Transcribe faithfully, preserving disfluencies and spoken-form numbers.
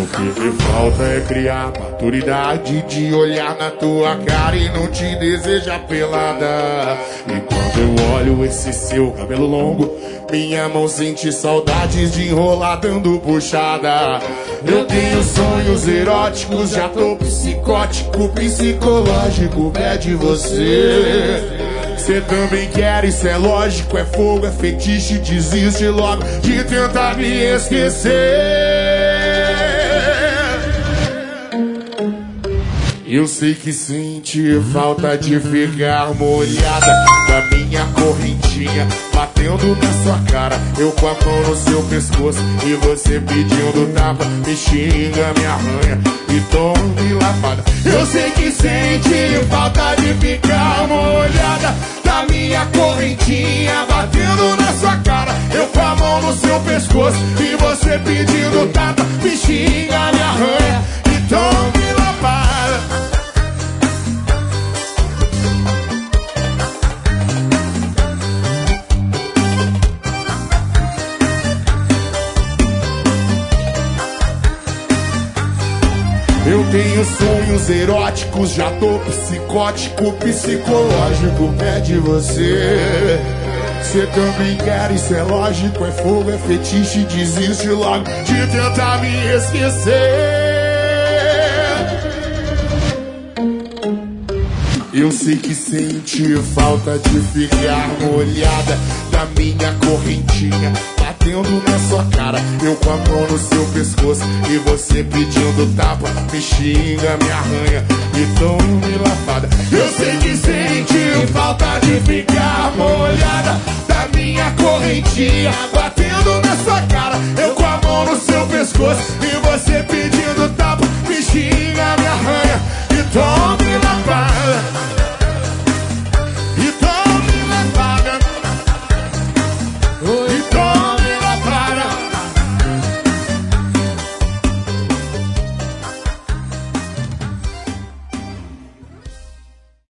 O que me falta é criar maturidade de olhar na tua cara e não te desejar pelada. E quando eu olho esse seu cabelo longo, minha mão sente saudades de enrolar dando puxada. Eu tenho sonhos eróticos, já tô psicótico, psicológico, pede você. Cê também quer, isso é lógico, é fogo, é fetiche, desiste logo de tentar me esquecer. Eu sei que sente falta de ficar molhada da minha correntinha batendo na sua cara, eu com a mão no seu pescoço e você pedindo tapa, me xinga, me arranha e tome lapada. Eu sei que sente falta de ficar molhada da minha correntinha batendo na sua cara, eu com a mão no seu pescoço e você pedindo tapa, me xinga, me arranha e tome lapada. Eu tenho sonhos eróticos, já tô psicótico, psicológico, pede você. Cê também quer, isso é lógico, é fogo, é fetiche, desiste logo de tentar me esquecer. Eu sei que sente falta de ficar molhada da minha correntinha batendo na sua cara, eu com a mão no seu pescoço e você pedindo tapa, me xinga, me arranha e tome lavada. Eu sei que sente falta de ficar molhada da minha correntinha batendo na sua cara, eu com a mão no seu pescoço e você pedindo tapa, me xinga, me arranha e tome